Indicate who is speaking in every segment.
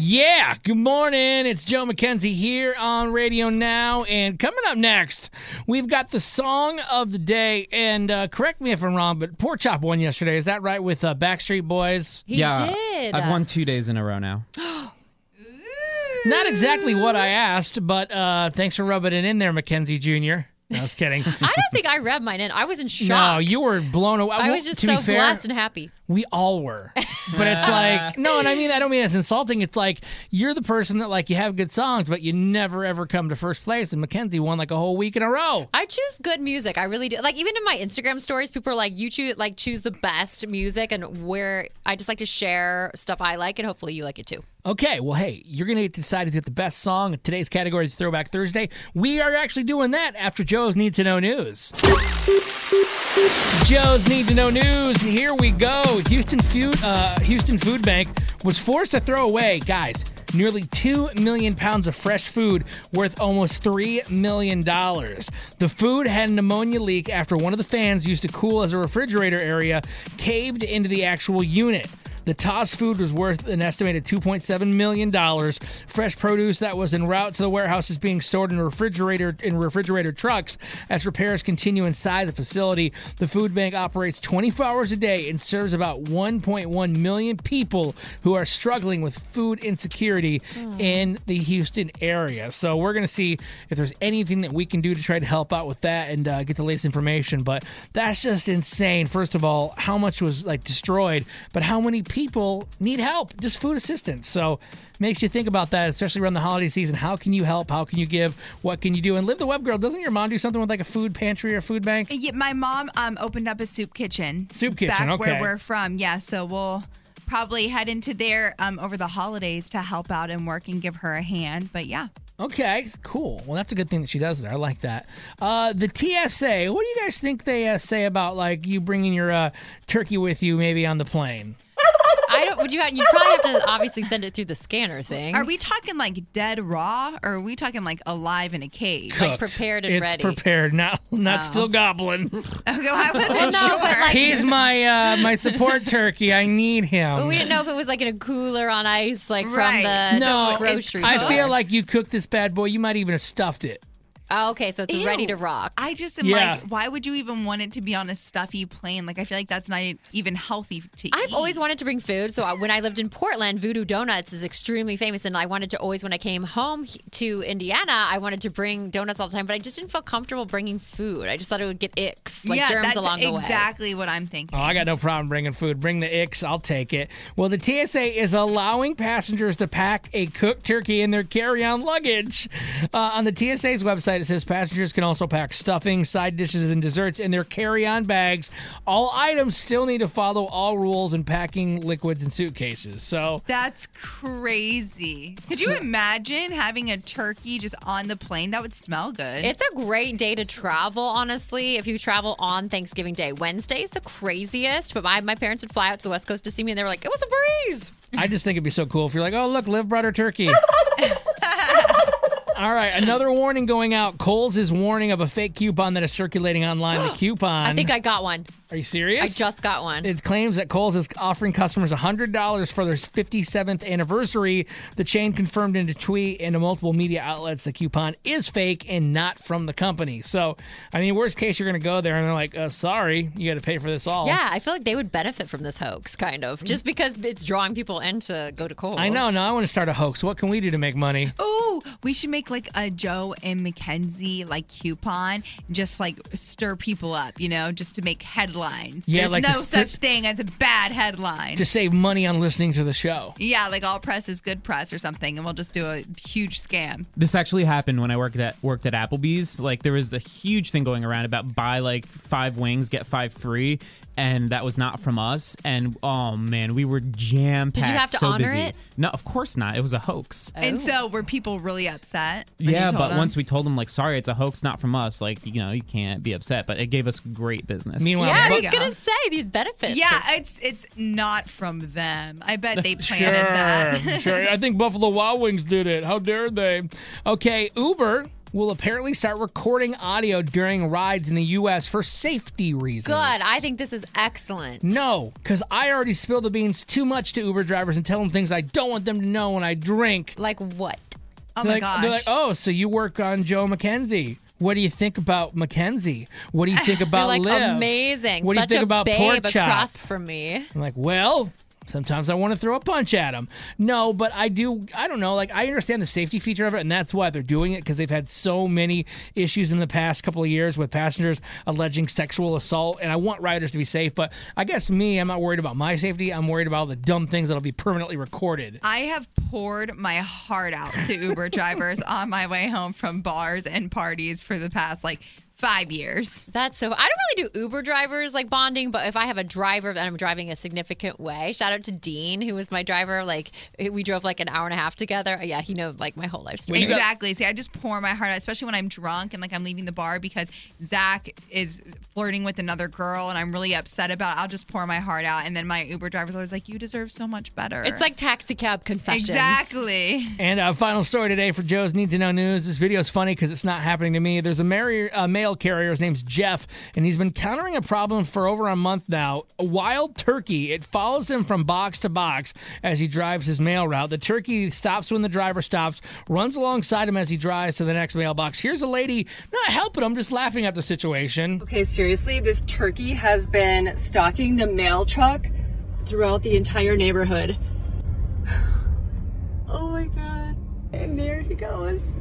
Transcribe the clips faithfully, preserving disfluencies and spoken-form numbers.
Speaker 1: Yeah, good morning. It's Joe McKenzie here on Radio Now. And coming up next, we've got the song of the day. And uh, correct me if I'm wrong, but Pork Chop won yesterday. Is that right, with uh, Backstreet Boys?
Speaker 2: He
Speaker 3: yeah,
Speaker 2: did.
Speaker 3: I've won two days in a row now.
Speaker 1: Not exactly what I asked, but uh, thanks for rubbing it in there, Mackenzie Junior No, I was kidding.
Speaker 2: I don't think I read mine in. I was in shock.
Speaker 1: No, you were blown away.
Speaker 2: I was just
Speaker 1: to
Speaker 2: so
Speaker 1: be fair,
Speaker 2: blessed and happy.
Speaker 1: We all were. But it's like, no, and I mean, I don't mean it's insulting. It's like, you're the person that, like, you have good songs, but you never, ever come to first place. And Mackenzie won, like, a whole week in a row.
Speaker 2: I choose good music. I really do. Like, even in my Instagram stories, people are like, you choose, like, choose the best music, and where I just like to share stuff I like, and hopefully you like it too. Okay,
Speaker 1: well, hey, you're going to decide to get the best song. Today's category is Throwback Thursday. We are actually doing that after Joe's Need to Know News. Joe's Need to Know News. Here we go. Houston Food, uh, Houston Food Bank was forced to throw away, guys, nearly two million pounds of fresh food worth almost three million dollars. The food had a pneumonia leak after one of the fans used to cool as a refrigerator area caved into the actual unit. The tossed food was worth an estimated two point seven million dollars. Fresh produce that was en route to the warehouse is being stored in refrigerator in refrigerator trucks as repairs continue inside the facility. The food bank operates twenty-four hours a day and serves about one point one million people who are struggling with food insecurity mm. in the Houston area. So we're going to see if there's anything that we can do to try to help out with that and uh, get the latest information. But that's just insane. First of all, how much was like destroyed, but how many people people need help, just food assistance. So makes you think about that, especially around the holiday season. How can you help? How can you give? What can you do? And Live the Web Girl, doesn't your mom do something with like a food pantry or food bank?
Speaker 4: Yeah, my mom um, opened up a soup kitchen.
Speaker 1: Soup kitchen,
Speaker 4: back
Speaker 1: okay.
Speaker 4: Where we're from, yeah. So we'll probably head into there um, over the holidays to help out and work and give her a hand. But yeah.
Speaker 1: Okay, cool. Well, that's a good thing that she does there. I like that. Uh, the T S A, what do you guys think they uh, say about like you bringing your uh, turkey with you maybe on the plane?
Speaker 2: I don't. Would you? Have, you probably have to obviously send it through the scanner thing.
Speaker 4: Are we talking like dead raw, or are we talking like alive in a cage?
Speaker 1: Cooked.
Speaker 2: Like prepared and
Speaker 1: it's
Speaker 2: ready.
Speaker 1: It's prepared, not not
Speaker 4: oh.
Speaker 1: still gobbling.
Speaker 4: Okay, well, I wasn't
Speaker 2: well, no,
Speaker 4: sure.
Speaker 2: but like,
Speaker 1: He's my uh, my support turkey. I need him.
Speaker 2: But we didn't know if it was like in a cooler on ice, like
Speaker 4: right.
Speaker 2: from the
Speaker 1: no,
Speaker 2: grocery
Speaker 1: I
Speaker 2: store.
Speaker 1: feel like you cooked this bad boy. You might even have stuffed it.
Speaker 2: Oh, okay, so it's
Speaker 4: Ew.
Speaker 2: ready to rock.
Speaker 4: I just am
Speaker 1: Yeah.
Speaker 4: like, why would you even want it to be on a stuffy plane? Like, I feel like that's not even healthy to eat.
Speaker 2: I've always wanted to bring food. So I- when I lived in Portland, Voodoo Donuts is extremely famous. And I wanted to always, when I came home he- to Indiana, I wanted to bring donuts all the time. But I just didn't feel comfortable bringing food. I just thought it would get icks, like
Speaker 4: yeah,
Speaker 2: germs
Speaker 4: that's
Speaker 2: along the way.
Speaker 4: exactly what I'm thinking.
Speaker 1: Oh, I got no problem bringing food. Bring the icks. I'll take it. Well, the T S A is allowing passengers to pack a cooked turkey in their carry-on luggage. Uh, on the T S A's website, it says passengers can also pack stuffing, side dishes, and desserts in their carry-on bags. All items still need to follow all rules in packing liquids and suitcases. So
Speaker 4: That's crazy. Could you imagine having a turkey just on the plane? That would smell good.
Speaker 2: It's a great day to travel, honestly, if you travel on Thanksgiving Day. Wednesday's the craziest, but my, my parents would fly out to the West Coast to see me, and they were like, it was a breeze.
Speaker 1: I just think it'd be so cool if you're like, oh, look, Liv brought her turkey. All right, another warning going out. Kohl's is warning of a fake coupon that is circulating online. The coupon.
Speaker 2: I think I got one.
Speaker 1: Are you serious?
Speaker 2: I just got one.
Speaker 1: It claims that Kohl's is offering customers one hundred dollars for their fifty-seventh anniversary. The chain confirmed in a tweet and to multiple media outlets the coupon is fake and not from the company. So, I mean, worst case, you're going to go there and they're like, uh, sorry, you got to pay for this all.
Speaker 2: Yeah, I feel like they would benefit from this hoax, kind of, just because it's drawing people in to go to Kohl's.
Speaker 1: I know. Now I want to start a hoax. What can we do to make money?
Speaker 4: Oh, we should make like a Joe and Mackenzie like coupon, just like stir people up, you know, just to make headlines.
Speaker 1: Yeah,
Speaker 4: There's
Speaker 1: like
Speaker 4: no
Speaker 1: to-
Speaker 4: such
Speaker 1: to-
Speaker 4: thing as a bad headline.
Speaker 1: To save money on listening to the show.
Speaker 4: yeah, like all press is good press or something, and we'll just do a huge scam.
Speaker 3: This actually happened when I worked at worked at Applebee's. Like there was a huge thing going around about buy like five wings, get five free, and that was not from us. And oh man, we were jam packed.
Speaker 2: Did you have to
Speaker 3: so
Speaker 2: honor
Speaker 3: busy.
Speaker 2: it?
Speaker 3: No, of course not. It was a hoax.
Speaker 4: And
Speaker 2: Oh.
Speaker 4: so were people really upset? when you
Speaker 3: Yeah,
Speaker 4: told
Speaker 3: but
Speaker 4: them?
Speaker 3: once we told them like, sorry, it's a hoax, not from us. Like you know, you can't be upset. But it gave us great business.
Speaker 1: Meanwhile,
Speaker 2: Yeah, I
Speaker 1: but-
Speaker 2: was going to say these benefits.
Speaker 4: Yeah, it's it's not from them. I bet they
Speaker 1: Sure,
Speaker 4: planted that.
Speaker 1: sure. I think Buffalo Wild Wings did it. How dare they? Okay, Uber will apparently start recording audio during rides in the U S for safety reasons.
Speaker 2: Good. I think this is excellent.
Speaker 1: No, because I already spill the beans too much to Uber drivers and tell them things I don't want them to know when I drink.
Speaker 2: Like what?
Speaker 4: Oh
Speaker 1: They're
Speaker 4: my
Speaker 1: like,
Speaker 4: gosh.
Speaker 1: They're like, oh, so you work on Joe McKenzie. What do you think about Mackenzie? What do you think about
Speaker 2: You're like
Speaker 1: Liv?
Speaker 2: amazing.
Speaker 1: What do you
Speaker 2: Such
Speaker 1: think
Speaker 2: a
Speaker 1: about
Speaker 2: babe
Speaker 1: pork chop?
Speaker 2: across from me.
Speaker 1: I'm like, well, sometimes I want to throw a punch at them. No, but I do, I don't know, like I understand the safety feature of it, and that's why they're doing it, because they've had so many issues in the past couple of years with passengers alleging sexual assault, and I want riders to be safe, but I guess me, I'm not worried about my safety. I'm worried about all the dumb things that'll be permanently recorded.
Speaker 4: I have poured my heart out to Uber drivers on my way home from bars and parties for the past like five years.
Speaker 2: That's so. I don't really do Uber drivers like bonding, but if I have a driver that I'm driving a significant way, shout out to Dean, who was my driver. Like we drove like an hour and a half together. Yeah, he knows like my whole life story.
Speaker 1: When you got-
Speaker 4: Exactly. See, I just pour my heart out, especially when I'm drunk and like I'm leaving the bar because Zach is flirting with another girl and I'm really upset about it. I'll just pour my heart out. And then my Uber driver's always like, you deserve so much better.
Speaker 2: It's like taxi cab confessions.
Speaker 4: Exactly.
Speaker 1: And a final story today for Joe's Need to Know News. This video is funny because it's not happening to me. There's a mar- uh, mail carrier. His name's Jeff, and he's been countering a problem for over a month now. A wild turkey. It follows him from box to box as he drives his mail route. The turkey stops when the driver stops, runs alongside him as he drives to the next mailbox. Here's a lady not helping him, just laughing at the situation.
Speaker 5: Okay, seriously, this turkey has been stalking the mail truck throughout the entire neighborhood. Oh my god. And there he goes.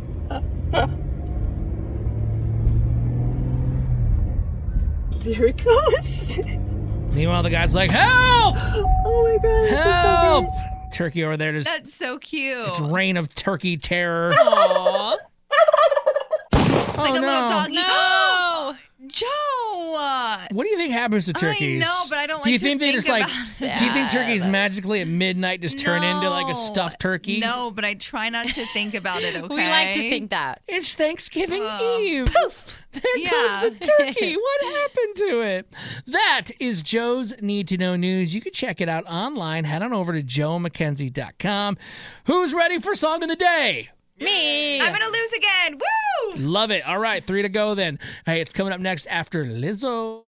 Speaker 5: There it goes.
Speaker 1: Meanwhile, the guy's like, help!
Speaker 5: Oh my god.
Speaker 1: Help! Turkey over there just
Speaker 4: That's so cute.
Speaker 1: it's reign of turkey terror.
Speaker 2: Aww.
Speaker 1: It's
Speaker 4: like a little doggy.
Speaker 2: No.
Speaker 4: Joe!
Speaker 1: What do you think happens to turkeys?
Speaker 4: I know, but I don't
Speaker 1: Do you
Speaker 4: like to
Speaker 1: think they
Speaker 4: think
Speaker 1: just like?
Speaker 4: about it.
Speaker 1: Do you think turkeys magically at midnight just turn into like a
Speaker 4: No.
Speaker 1: stuff turkey?
Speaker 4: No, but I try not to think about it, okay?
Speaker 2: We like to think that.
Speaker 1: It's Thanksgiving
Speaker 4: Oh.
Speaker 1: Eve. Poof! There
Speaker 4: Yeah.
Speaker 1: goes the turkey. What happened to it? That is Joe's Need to Know News. You can check it out online. Head on over to joe mackenzie dot com. Who's ready for Song of the Day?
Speaker 2: Me.
Speaker 4: I'm gonna lose again. Woo!
Speaker 1: Love it. All right, three to go then. Hey, it's coming up next after Lizzo.